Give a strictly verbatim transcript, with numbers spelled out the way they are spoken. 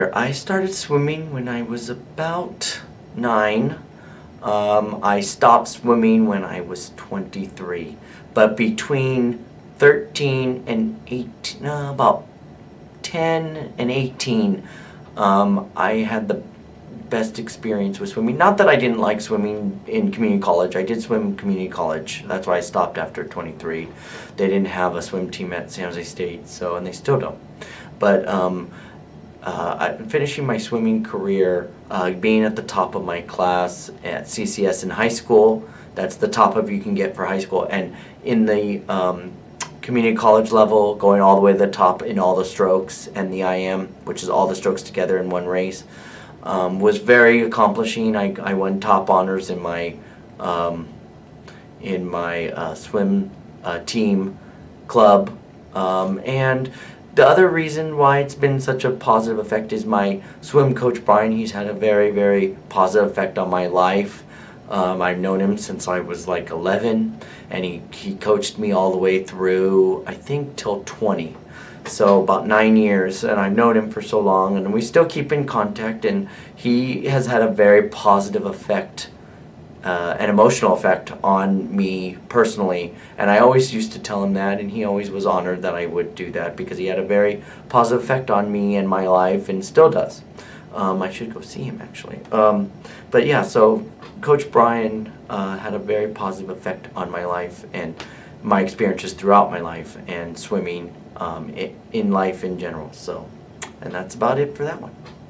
I started swimming when I was about nine. Um, I stopped swimming when I was twenty-three. But between thirteen and eighteen, no, about ten and eighteen, um, I had the best experience with swimming. Not that I didn't like swimming in community college. I did swim in community college. That's why I stopped after twenty-three. They didn't have a swim team at San Jose State, so, and they still don't. But um, uh, I, finishing my swimming career, uh, being at the top of my class at C C S in high school, that's the top of you can get for high school, and in the um, community college level, going all the way to the top in all the strokes and the I M, which is all the strokes together in one race, um, was very accomplishing. I, I won top honors in my um, in my uh, swim uh, team club, um, and the other reason why it's been such a positive effect is my swim coach Brian. He's had a very, very positive effect on my life. Um, I've known him since I was like eleven, and he, he coached me all the way through, I think, till twenty. So about nine years, and I've known him for so long, and we still keep in contact, and he has had a very positive effect, uh, an emotional effect on me personally, and I always used to tell him that, and he always was honored that I would do that because he had a very positive effect on me and my life, and still does. Um, I should go see him actually. Um, but yeah, so Coach Brian uh, had a very positive effect on my life and my experiences throughout my life and swimming um, in life in general. So, and that's about it for that one.